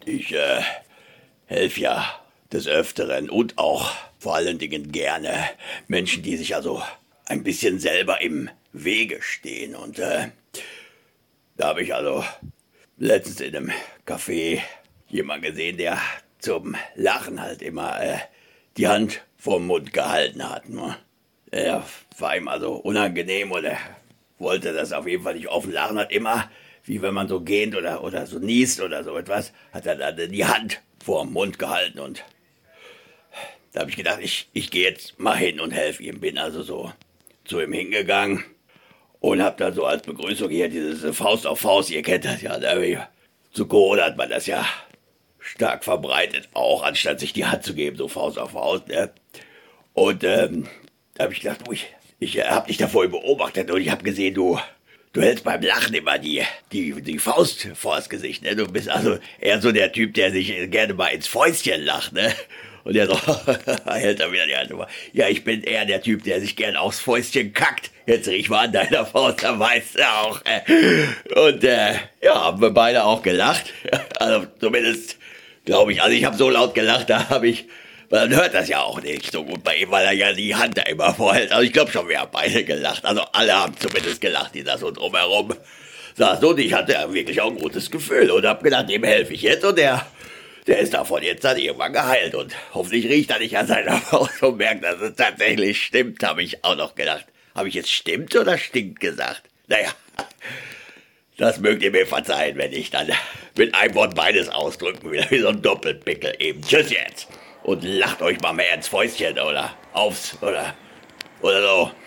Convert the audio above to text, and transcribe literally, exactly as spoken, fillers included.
Ich äh, helfe ja des Öfteren und auch vor allen Dingen gerne Menschen, die sich also ein bisschen selber im Wege stehen. Und äh, da habe ich also letztens in einem Café jemanden gesehen, der zum Lachen halt immer äh, die Hand vorm Mund gehalten hat. Ne? Er war ihm also unangenehm und er wollte das auf jeden Fall nicht offen lachen, hat immer, wie wenn man so gähnt oder, oder so niest oder so etwas, hat er dann die Hand vorm Mund gehalten und da habe ich gedacht, ich, ich gehe jetzt mal hin und helfe ihm. Bin also so zu ihm hingegangen und habe dann so als Begrüßung hier dieses Faust auf Faust, ihr kennt das ja, ne? Zu Corona hat man das ja stark verbreitet, auch anstatt sich die Hand zu geben, so Faust auf Faust, ne? Und ähm, da habe ich gedacht, oh, ich, ich äh, habe dich da vorhin beobachtet und ich habe gesehen, du, du hältst beim Lachen immer die, die, die Faust vors Gesicht, ne? Du bist also eher so der Typ, der sich gerne mal ins Fäustchen lacht, ne? Und der so, hält er wieder die Hand vor. Ja, ich bin eher der Typ, der sich gern aufs Fäustchen kackt. Jetzt riech mal an deiner Faust, da weißt du auch. Äh. Und äh, ja, haben wir beide auch gelacht. Also zumindest, glaube ich, also ich habe so laut gelacht, da habe ich, man hört das ja auch nicht so gut bei ihm, weil er ja die Hand da immer vorhält. Also ich glaube schon, wir haben beide gelacht. Also alle haben zumindest gelacht, die da so drumherum saßen. Und ich hatte wirklich auch ein gutes Gefühl und habe gedacht, dem helfe ich jetzt. Und der, der ist davon jetzt dann irgendwann geheilt. Und hoffentlich riecht er nicht an seiner Faust und merkt, dass es tatsächlich stimmt, habe ich auch noch gedacht. Habe ich jetzt stimmt oder stinkt gesagt? Naja, das mögt ihr mir verzeihen, wenn ich dann mit einem Wort beides ausdrücken will, wie so ein Doppelpickel eben. Tschüss jetzt. Und lacht euch mal mehr ins Fäustchen oder aufs oder, oder so.